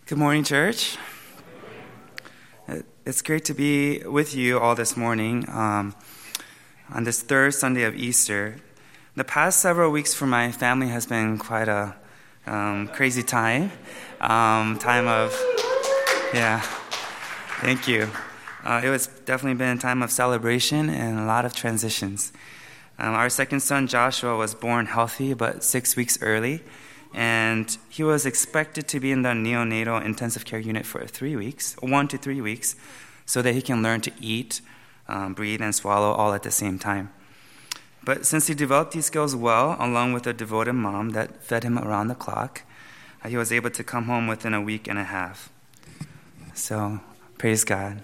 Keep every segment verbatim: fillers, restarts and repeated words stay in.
Good morning, church. It's great to be with you all this morning um, on this third Sunday of Easter. The past several weeks for my family has been quite a um, crazy time. Um, time of, yeah, thank you. Uh, it was definitely been a time of celebration and a lot of transitions. Um, our second son, Joshua, was born healthy but six weeks early. And he was expected to be in the neonatal intensive care unit for three weeks, one to three weeks, so that he can learn to eat, um, breathe, and swallow all at the same time. But since he developed these skills well, along with a devoted mom that fed him around the clock, uh, he was able to come home within a week and a half. So, praise God.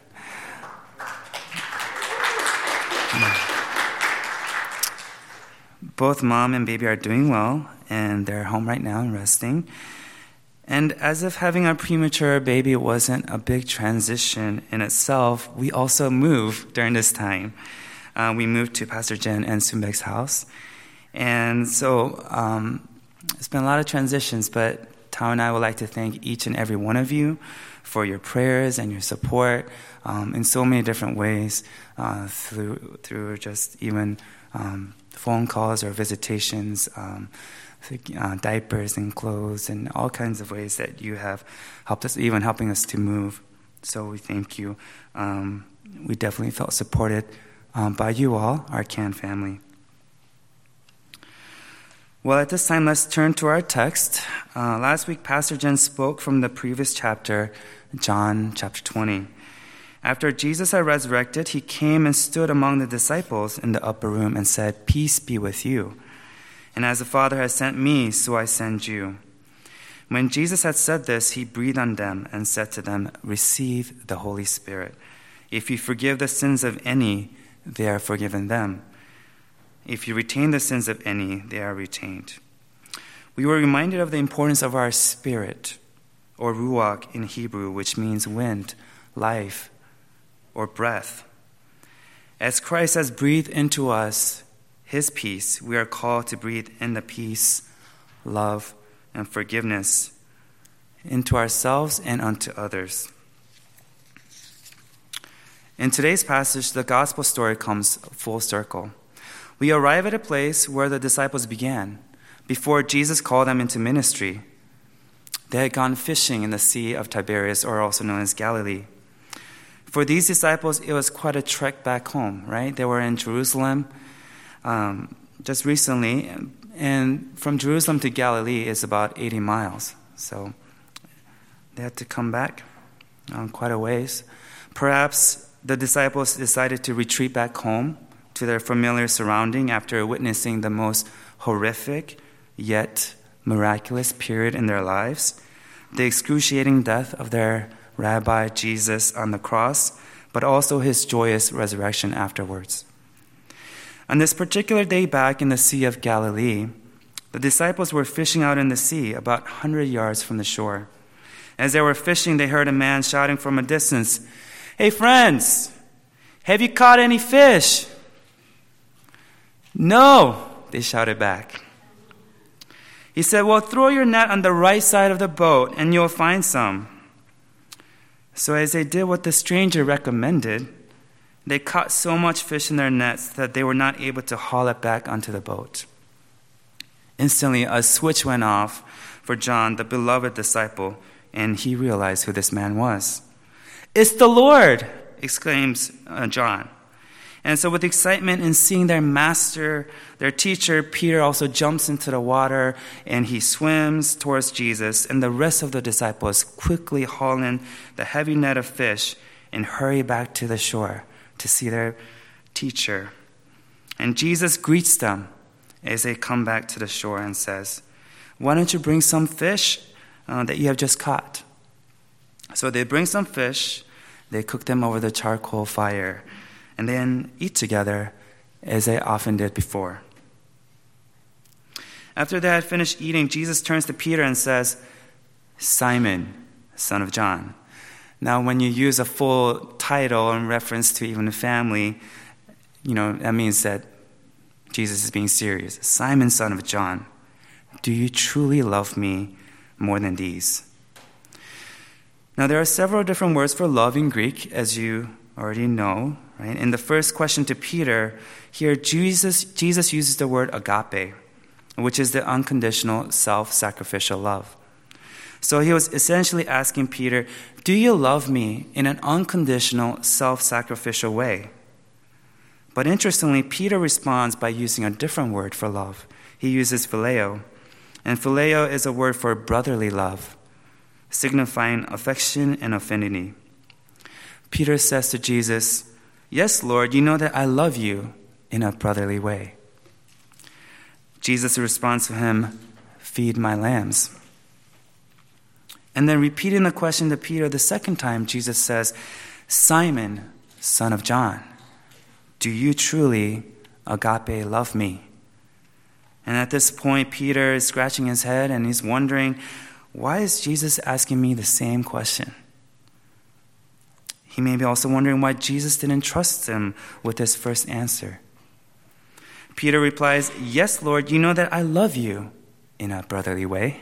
Both mom and baby are doing well, and they're home right now and resting. And as if having a premature baby wasn't a big transition in itself, we also moved during this time. Uh, we moved to Pastor Jen and Sumbek's house. And so um, it's been a lot of transitions, but Tao and I would like to thank each and every one of you for your prayers and your support um, in so many different ways, uh, through through just even um, phone calls or visitations, um, uh, diapers and clothes, and all kinds of ways that you have helped us, even helping us to move. So we thank you. Um, we definitely felt supported um, by you all, our Can family. Well, at this time, let's turn to our text. Uh, last week, Pastor Jen spoke from the previous chapter, John chapter twenty. After Jesus had resurrected, he came and stood among the disciples in the upper room and said, "Peace be with you. And as the Father has sent me, so I send you." When Jesus had said this, he breathed on them and said to them, "Receive the Holy Spirit. If you forgive the sins of any, they are forgiven them. If you retain the sins of any, they are retained." We were reminded of the importance of our spirit, or ruach in Hebrew, which means wind, life, or breath. As Christ has breathed into us his peace, we are called to breathe in the peace, love, and forgiveness into ourselves and unto others. In today's passage, the gospel story comes full circle. We arrive at a place where the disciples began, before Jesus called them into ministry. They had gone fishing in the Sea of Tiberias, or also known as Galilee. For these disciples, it was quite a trek back home, right? They were in Jerusalem um, just recently, and from Jerusalem to Galilee is about eighty miles. So they had to come back um, quite a ways. Perhaps the disciples decided to retreat back home to their familiar surrounding after witnessing the most horrific yet miraculous period in their lives, the excruciating death of their Rabbi Jesus on the cross, but also his joyous resurrection afterwards. On this particular day back in the Sea of Galilee, the disciples were fishing out in the sea about one hundred yards from the shore. As they were fishing, they heard a man shouting from a distance, "Hey friends, have you caught any fish?" "No," they shouted back. He said, "Well, throw your net on the right side of the boat and you'll find some." So as they did what the stranger recommended, they caught so much fish in their nets that they were not able to haul it back onto the boat. Instantly, a switch went off for John, the beloved disciple, and he realized who this man was. "It's the Lord!" exclaims uh, John. And so with excitement in seeing their master, their teacher, Peter also jumps into the water and he swims towards Jesus. And the rest of the disciples quickly haul in the heavy net of fish and hurry back to the shore to see their teacher. And Jesus greets them as they come back to the shore and says, "Why don't you bring some fish uh, that you have just caught?" So they bring some fish, they cook them over the charcoal fire, and then eat together as they often did before. After they had finished eating, Jesus turns to Peter and says, "Simon, son of John." Now, when you use a full title in reference to even a family, you know, that means that Jesus is being serious. "Simon, son of John, do you truly love me more than these?" Now, there are several different words for love in Greek, as you already know. Right? In the first question to Peter, here Jesus, Jesus uses the word agape, which is the unconditional self-sacrificial love. So he was essentially asking Peter, do you love me in an unconditional self-sacrificial way? But interestingly, Peter responds by using a different word for love. He uses phileo. And phileo is a word for brotherly love, signifying affection and affinity. Peter says to Jesus, yes, Lord, you know that I love you in a brotherly way. Jesus responds to him, feed my lambs. And then repeating the question to Peter the second time, Jesus says, Simon, son of John, do you truly agape love me? And at this point, Peter is scratching his head and he's wondering, why is Jesus asking me the same question? He may be also wondering why Jesus didn't trust him with his first answer. Peter replies, yes, Lord, you know that I love you in a brotherly way.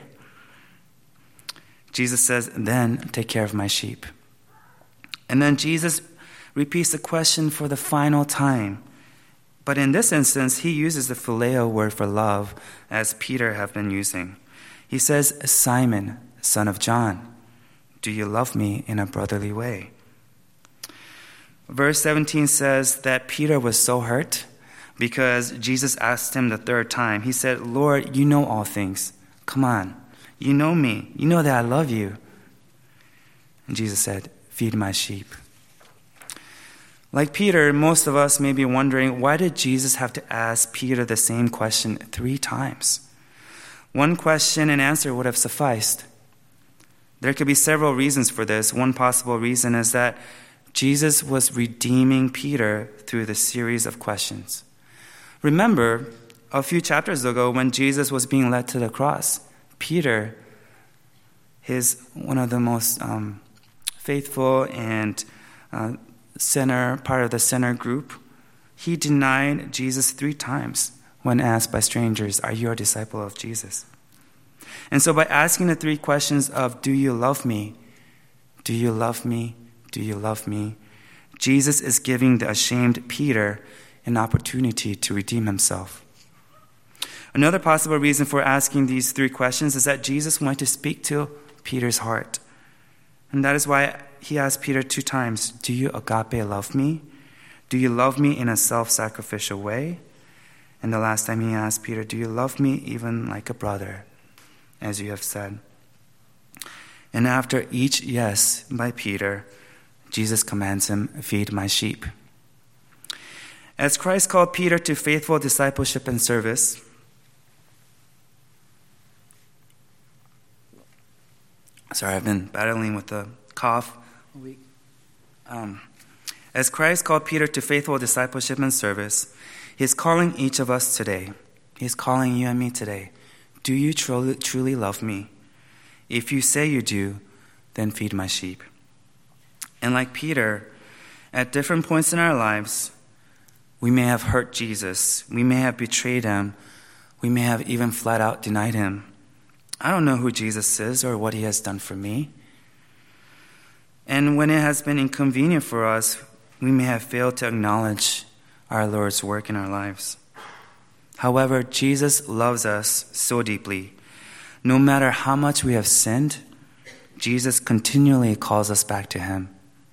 Jesus says, then take care of my sheep. And then Jesus repeats the question for the final time. But in this instance, he uses the phileo word for love, as Peter have been using. He says, Simon, son of John, do you love me in a brotherly way? Verse seventeen says that Peter was so hurt because Jesus asked him the third time. He said, Lord, you know all things. Come on, you know me. You know that I love you. And Jesus said, feed my sheep. Like Peter, most of us may be wondering, why did Jesus have to ask Peter the same question three times? One question and answer would have sufficed. There could be several reasons for this. One possible reason is that Jesus was redeeming Peter through the series of questions. Remember, a few chapters ago when Jesus was being led to the cross, Peter, his one of the most um, faithful and uh, sinner, part of the sinner group, he denied Jesus three times when asked by strangers, are you a disciple of Jesus? And so by asking the three questions of, do you love me? Do you love me? Do you love me? Jesus is giving the ashamed Peter an opportunity to redeem himself. Another possible reason for asking these three questions is that Jesus wanted to speak to Peter's heart. And that is why he asked Peter two times, do you agape love me? Do you love me in a self-sacrificial way? And the last time he asked Peter, do you love me even like a brother, as you have said? And after each yes by Peter, Jesus commands him, feed my sheep. As Christ called Peter to faithful discipleship and service, sorry, I've been battling with a cough a week. Um, as Christ called Peter to faithful discipleship and service, he's calling each of us today. He's calling you and me today. Do you truly, truly love me? If you say you do, then feed my sheep. And like Peter, at different points in our lives, we may have hurt Jesus. We may have betrayed him. We may have even flat out denied him. I don't know who Jesus is or what he has done for me. And when it has been inconvenient for us, we may have failed to acknowledge our Lord's work in our lives. However, Jesus loves us so deeply. No matter how much we have sinned, Jesus continually calls us back to him.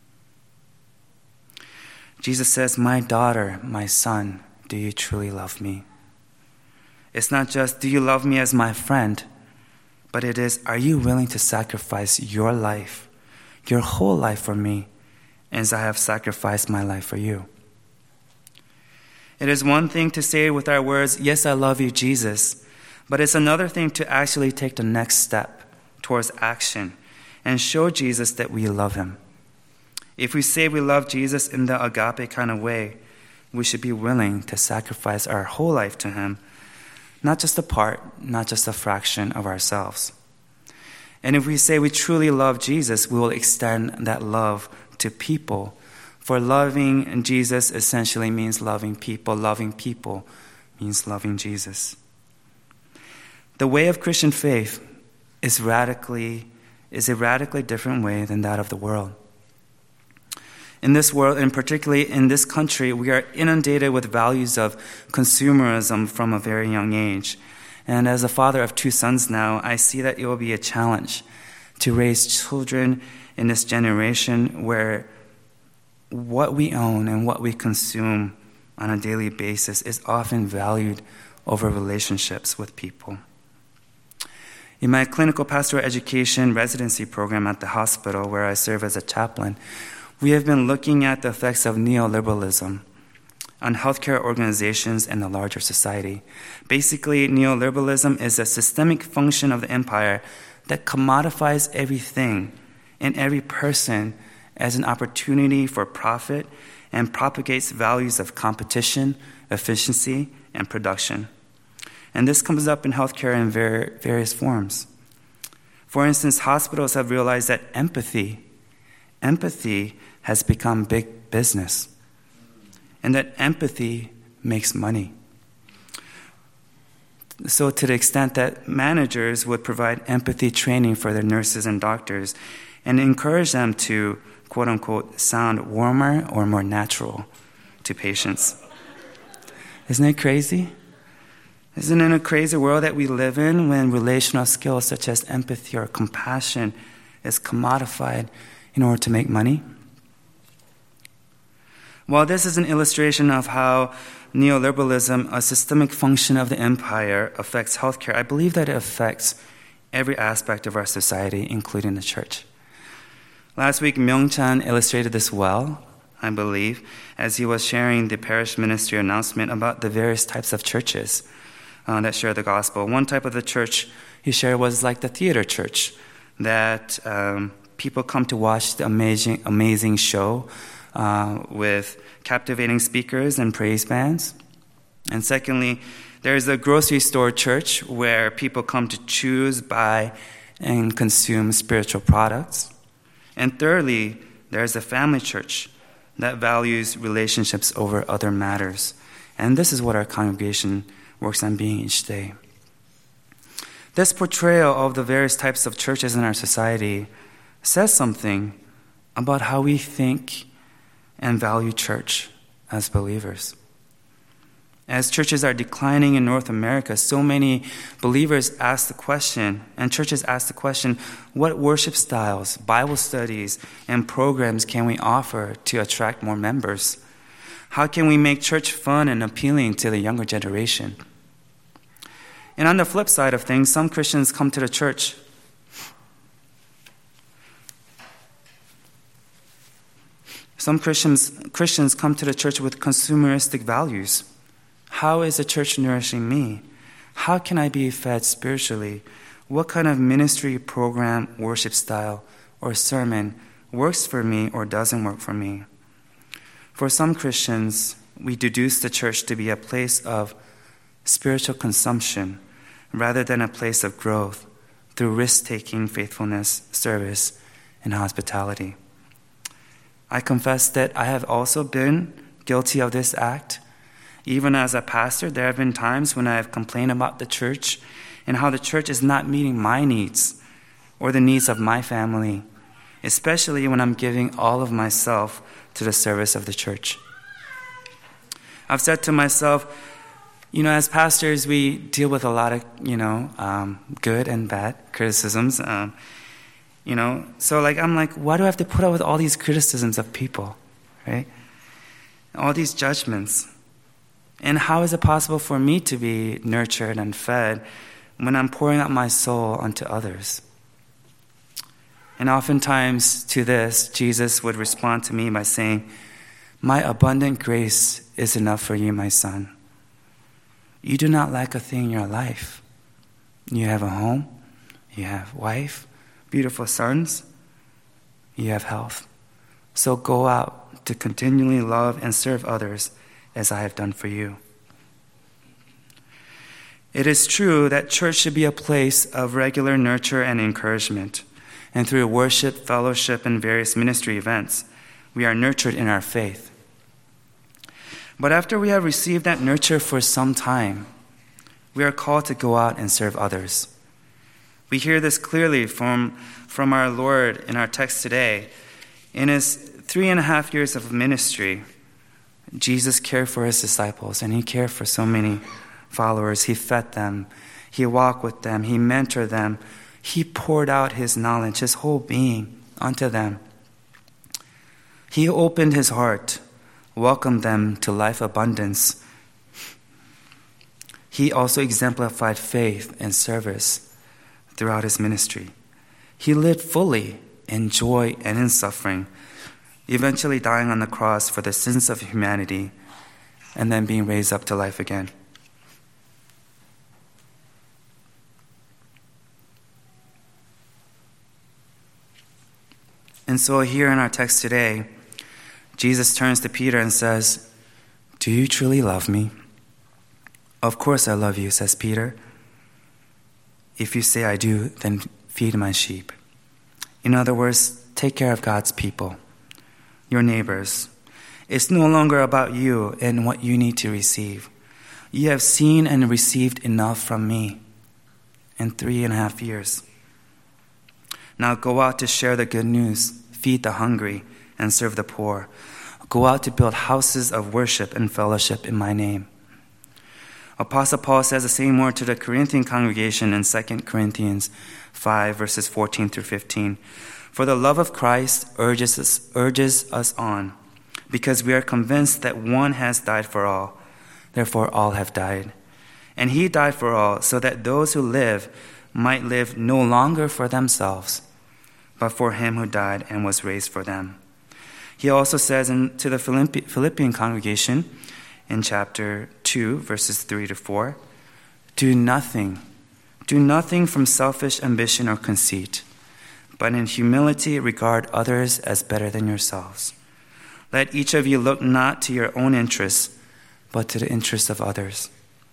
Jesus says, my daughter, my son, do you truly love me? It's not just, do you love me as my friend, but it is, are you willing to sacrifice your life, your whole life for me, as I have sacrificed my life for you? It is one thing to say with our words, yes, I love you, Jesus, but it's another thing to actually take the next step towards action and show Jesus that we love him. If we say we love Jesus in the agape kind of way, we should be willing to sacrifice our whole life to him, not just a part, not just a fraction of ourselves. And if we say we truly love Jesus, we will extend that love to people. For loving Jesus essentially means loving people. Loving people means loving Jesus. The way of Christian faith is radically is a radically different way than that of the world. In this world, and particularly in this country, we are inundated with values of consumerism from a very young age. And as a father of two sons now, I see that it will be a challenge to raise children in this generation where what we own and what we consume on a daily basis is often valued over relationships with people. In my clinical pastoral education residency program at the hospital where I serve as a chaplain, we have been looking at the effects of neoliberalism on healthcare organizations and the larger society. Basically, neoliberalism is a systemic function of the empire that commodifies everything and every person as an opportunity for profit and propagates values of competition, efficiency, and production. And this comes up in healthcare in ver- various forms. For instance, hospitals have realized that empathy, empathy has become big business, and that empathy makes money. So to the extent that managers would provide empathy training for their nurses and doctors and encourage them to, quote unquote, sound warmer or more natural to patients. Isn't it crazy? Isn't it a crazy world that we live in when relational skills such as empathy or compassion is commodified in order to make money? While this is an illustration of how neoliberalism, a systemic function of the empire, affects healthcare, I believe that it affects every aspect of our society, including the church. Last week, Myung-chan illustrated this well, I believe, as he was sharing the parish ministry announcement about the various types of churches uh, that share the gospel. One type of the church he shared was like the theater church, that um, people come to watch the amazing, amazing show uh, with captivating speakers and praise bands. And secondly, there's a grocery store church where people come to choose, buy, and consume spiritual products. And thirdly, there's a family church that values relationships over other matters. And this is what our congregation works on being each day. This portrayal of the various types of churches in our society says something about how we think and value church as believers. As churches are declining in North America, so many believers ask the question, and churches ask the question, what worship styles, Bible studies, and programs can we offer to attract more members? How can we make church fun and appealing to the younger generation? And on the flip side of things, some Christians come to the church Some Christians, Christians come to the church with consumeristic values. How is the church nourishing me? How can I be fed spiritually? What kind of ministry, program, worship style, or sermon works for me or doesn't work for me? For some Christians, we deduce the church to be a place of spiritual consumption rather than a place of growth through risk-taking, faithfulness, service, and hospitality. I confess that I have also been guilty of this act. Even as a pastor, there have been times when I have complained about the church and how the church is not meeting my needs or the needs of my family, especially when I'm giving all of myself to the service of the church. I've said to myself, you know, as pastors, we deal with a lot of, you know, um, good and bad criticisms. Um, You know, so like I'm like, why do I have to put up with all these criticisms of people, right? All these judgments. And how is it possible for me to be nurtured and fed when I'm pouring out my soul onto others? And oftentimes to this, Jesus would respond to me by saying, my abundant grace is enough for you, my son. You do not lack a thing in your life. You have a home, you have wife, beautiful sons, you have health. So go out to continually love and serve others as I have done for you. It is true that church should be a place of regular nurture and encouragement. And through worship, fellowship, and various ministry events, we are nurtured in our faith. But after we have received that nurture for some time, we are called to go out and serve others. We hear this clearly from, from our Lord in our text today. In his three and a half years of ministry, Jesus cared for his disciples, and he cared for so many followers. He fed them. He walked with them. He mentored them. He poured out his knowledge, his whole being, onto them. He opened his heart, welcomed them to life abundance. He also exemplified faith and service throughout his ministry. He lived fully in joy and in suffering, eventually dying on the cross for the sins of humanity and then being raised up to life again. And so here in our text today, Jesus turns to Peter and says, "Do you truly love me?" "Of course I love you," says Peter. "If you say I do, then feed my sheep." In other words, take care of God's people, your neighbors. It's no longer about you and what you need to receive. You have seen and received enough from me in three and a half years. Now go out to share the good news, feed the hungry, and serve the poor. Go out to build houses of worship and fellowship in my name. Apostle Paul says the same word to the Corinthian congregation in Second Corinthians five, verses fourteen through fifteen. "For the love of Christ urges us, urges us on, because we are convinced that one has died for all, therefore all have died. And he died for all, so that those who live might live no longer for themselves, but for him who died and was raised for them." He also says in, to the Philippian congregation in chapter two, verses three to four, "Do nothing, do nothing from selfish ambition or conceit, but in humility regard others as better than yourselves. Let each of you look not to your own interests, but to the interests of others."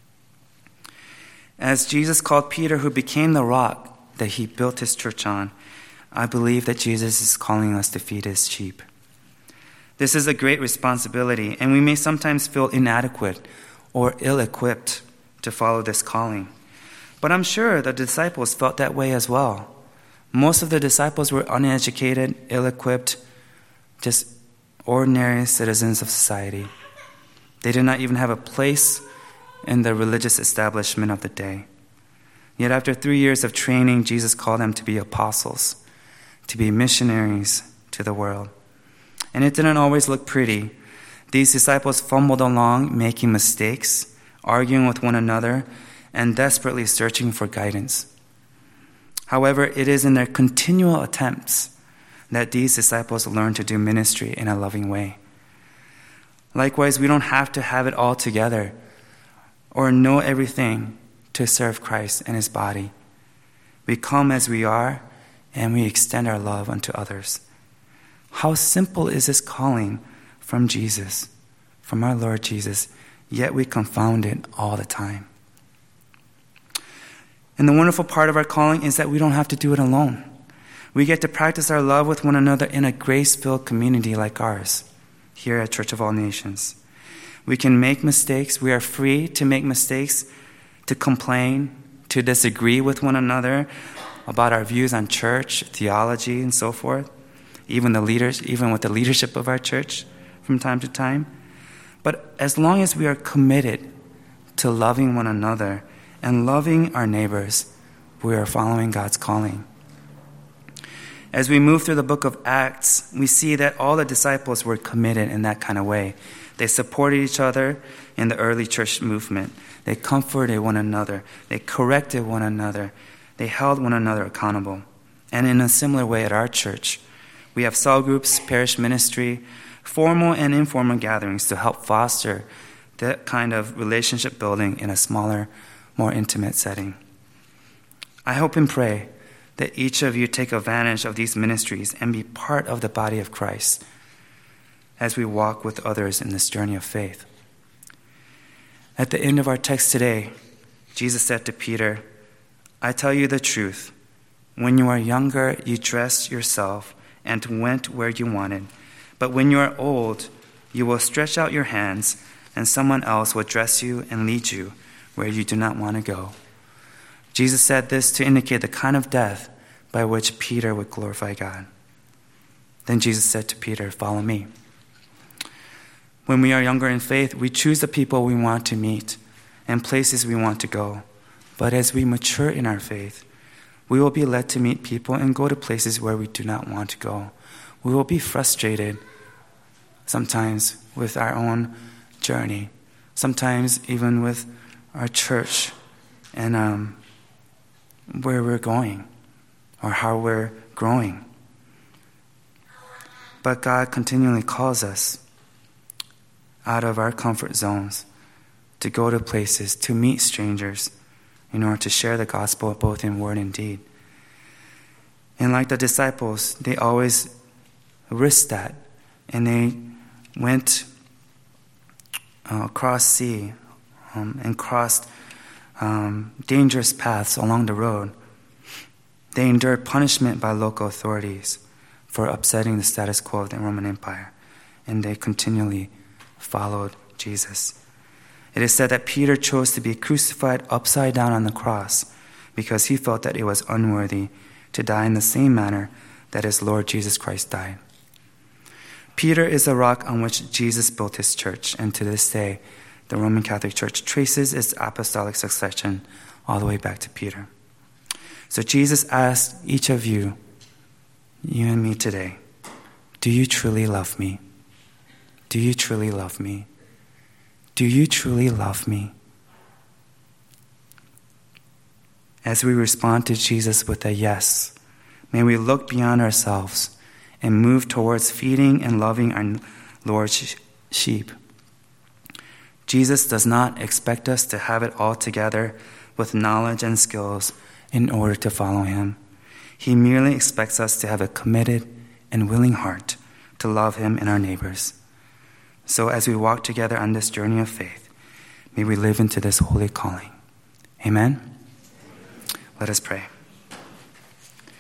As Jesus called Peter, who became the rock that he built his church on, I believe that Jesus is calling us to feed his sheep. This is a great responsibility, and we may sometimes feel inadequate or ill-equipped to follow this calling. But I'm sure the disciples felt that way as well. Most of the disciples were uneducated, ill-equipped, just ordinary citizens of society. They did not even have a place in the religious establishment of the day. Yet after three years of training, Jesus called them to be apostles, to be missionaries to the world. And it didn't always look pretty. These disciples fumbled along, making mistakes, arguing with one another, and desperately searching for guidance. However, it is in their continual attempts that these disciples learn to do ministry in a loving way. Likewise, we don't have to have it all together or know everything to serve Christ and his body. We come as we are, and we extend our love unto others. How simple is this calling from Jesus, from our Lord Jesus, yet we confound it all the time. And the wonderful part of our calling is that we don't have to do it alone. We get to practice our love with one another in a grace-filled community like ours, here at Church of All Nations. We can make mistakes. We are free to make mistakes, to complain, to disagree with one another about our views on church, theology, and so forth, even the leaders, even with the leadership of our church from time to time. But as long as we are committed to loving one another and loving our neighbors, we are following God's calling. As we move through the book of Acts, we see that all the disciples were committed in that kind of way. They supported each other in the early church movement. They comforted one another. They corrected one another. They held one another accountable. And in a similar way at our church, we have cell groups, parish ministry, formal and informal gatherings to help foster that kind of relationship building in a smaller, more intimate setting. I hope and pray that each of you take advantage of these ministries and be part of the body of Christ as we walk with others in this journey of faith. At the end of our text today, Jesus said to Peter, "I tell you the truth. When you are younger, you dressed yourself and went where you wanted. But when you are old, you will stretch out your hands, and someone else will dress you and lead you where you do not want to go." Jesus said this to indicate the kind of death by which Peter would glorify God. Then Jesus said to Peter, "Follow me." When we are younger in faith, we choose the people we want to meet and places we want to go. But as we mature in our faith, we will be led to meet people and go to places where we do not want to go. We will be frustrated sometimes with our own journey, sometimes even with our church and um, where we're going or how we're growing. But God continually calls us out of our comfort zones to go to places, to meet strangers, in order to share the gospel both in word and deed. And like the disciples, they always risked that, and they went uh, across sea um, and crossed um, dangerous paths along the road. They endured punishment by local authorities for upsetting the status quo of the Roman Empire, and they continually followed Jesus. It is said that Peter chose to be crucified upside down on the cross because he felt that it was unworthy to die in the same manner that his Lord Jesus Christ died. Peter is the rock on which Jesus built his church, and to this day, the Roman Catholic Church traces its apostolic succession all the way back to Peter. So Jesus asked each of you, you and me today, do you truly love me? Do you truly love me? Do you truly love me? As we respond to Jesus with a yes, may we look beyond ourselves and move towards feeding and loving our Lord's sheep. Jesus does not expect us to have it all together with knowledge and skills in order to follow him. He merely expects us to have a committed and willing heart to love him and our neighbors. So as we walk together on this journey of faith, may we live into this holy calling. Amen? Let us pray.